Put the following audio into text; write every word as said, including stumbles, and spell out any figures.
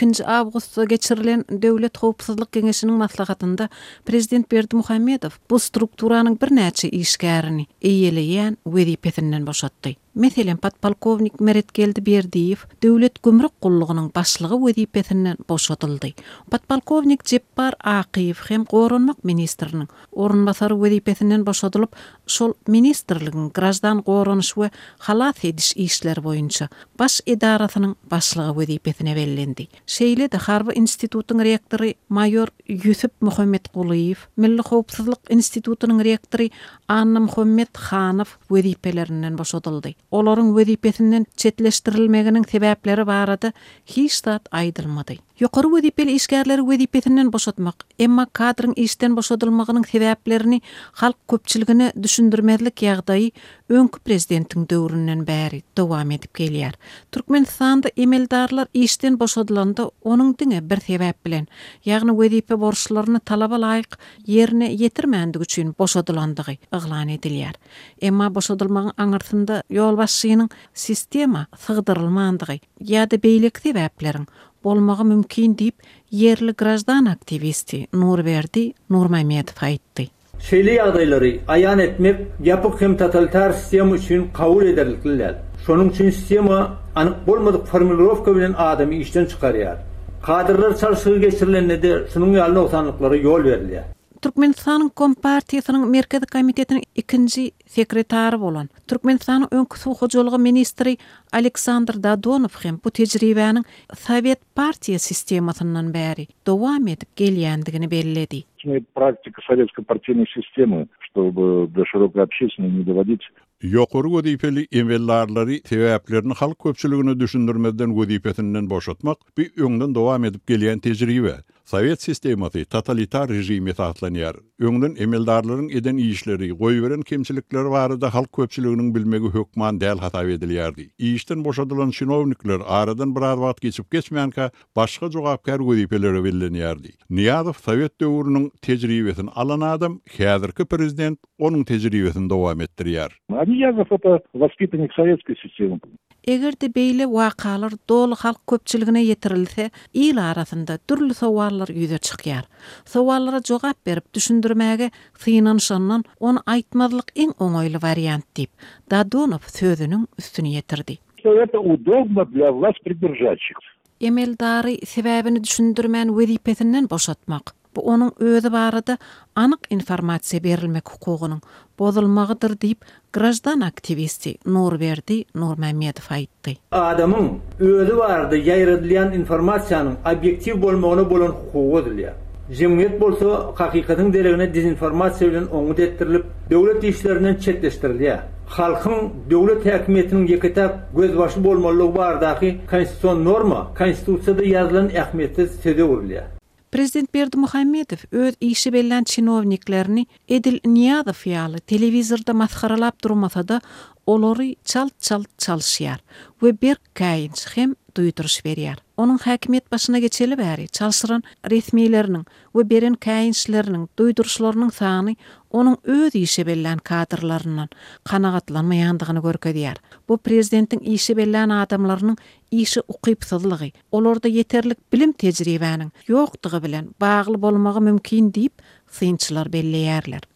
ikinji awgustda geçirilen Döwlet Howpsuzlyk Geňeşiniň maslahatynda Prezident Berdimuhammedow bu strukturanyň bir näçe işgärini eýeleýän wezipesinden boşatdy. Meselen patpolkownik Meretgeldi Berdiýew Döwlet Gümrük Gullygynyň başlygy wezipesinden boşatyldy. Patpolkownik Jepbar Akyýew hem Goranmak ministriniň orunbasary wezipesinden boşatylyp, şol ministrligiň grajdan goranyş we halat ediş işleri boýunça baş edarasynyň başlygy wezipesine bellendi. Şeýle de Harby institutynyň rektory mayor Ýüsüp Muhamedguliýew, Milli Howpsuzlyk institutynyň rektory Anna Muhammed Hanow wezipelerinden boşatyldy. Olaryň wezipesinden çetleşdirilmeginiň sebäpleri barada hiç zat aýdylmady. Ýokary wezipeli işgärleri wezipesinden boşatmak, emma kadryň işden boşatylmagynyň sebäplerini halk köpçüligine düşündirmezlik ýagdaýy öňkü prezidentiň döwründen bäri dowam edip gelýär. Türkmenistanda emeldarlar işden boşatylanda onuň diňe bir sebäp bilen, ýagny wezipe borçlaryny talaba laýyk ýerine ýetirmändik üçin boşatylandygy eglan edilýär. Emma boşatylmagyň aňyrsynda ýol başçynyň sistema sygdyrylmandygy ýa-da beýlik sebäpleriň bolmagy mümkin diýip yerli grajdan aktivisti Nurberdi Nurmametow aýtdy. Şeýle ýagdaýlary aýan etmek ýapyk hem totalitar sistema üçin kabul edilikliler. Şonuň üçin sistema anyk bolmadyk formulirovka bilen adamy işden çykarýar. Kadrlar çalşygy geçirileninde de şunun ýaly noksanlyklary ýol berilýär. Türkmenistanyň Kompartiýasynyň Merkezi Komitetiniň ikinji sekretary bolan Türkmenistanyň öňkü suw hojalygy ministri Aleksandr Dadonow hem bu tejribäniň Sovet partiýa sistemasyndan bäri dowam edip gelýändigini bellädi. Практика советской партийной системы, чтобы до широкой общественности не доводить. Ýokary wezipeli emellarlary sebäplerini halk köpçüligine düşündirmeden wezipesinden boşatmak bir öňden dowam edip gelýän tejribe. Sovet sistemasy totalitar rejime satlanýar. Öňden emeldarlaryň eden işleri, goýberen kemçilikleri barada halk köpçüliginiň bilmegi hökman däl hasap edilýärdi. İşden boşadylan şinownikler aradan bir wagt geçip geçmänkä başga jogapkar wezipeleri bellenýärdi. Niýazow Sovet döwrüniň tejribesini alan adam, häzirki prezident onuň tejribesini dowam etdirýär. Niýazow это воспитанник советской системы. Egerde beýle wakalar dolu halk köpçüligine ýetirilse, il arasynda türlü sowallar ýüze çykýar. Sowallara jogap berip düşündirmäge synanşandan onu aýtmazlyk iň oňoýly wariant diýip Dadonow sözüniň üstüne ýetirdi. Это удобно для власть придержащих. Emeldary sebäbini düşündirmän wezipesinden boşatmak. Bu onun özü barada anyk informasiýa berilmek hukugynyň bozulmagydyr diýip grajdan aktivisti Nurberdi Nurmametow aýtdy. Adamyň özü barada ýaýradylýan informasiýanyň obyektiv bolmagyna bolan hukugy dilýär. Jemgyýet bolsa hakykatyň deregine dezinformasiýa bilen oňut etdirilip, döwlet işlerinden çetleşdirilýär. Halkyň döwlet häkimetiniň ýeketap gözbaşy bolmalygy baradaky konstitusiýon norma, konstitusiýada ýazylan ähmiýetli sede urilýär. Prezident Berdimuhammedow öz işi bellen çinowniklerini Edil Niýazow ýaly telewizorda maskaralap durmasa-da olary çalt-çalt çalşýar we bir käýinç hem duýduruş berýär. Onuň häkimet başyna geçeli bäri çalşyran resmiýleriniň we beren käýinçleriniň duýduruşlarynyň sany onuň öz işi bellen kadrlaryndan kanagatlanmaýandygyny görkezýär. Bu prezidentiň işi bellen adamlarynyň işi ukypsızlygy, olarda ýeterlik bilim tejribäniň ýokdugy bilen bagly bolmagy mümkin diýip synçylar belleýärler.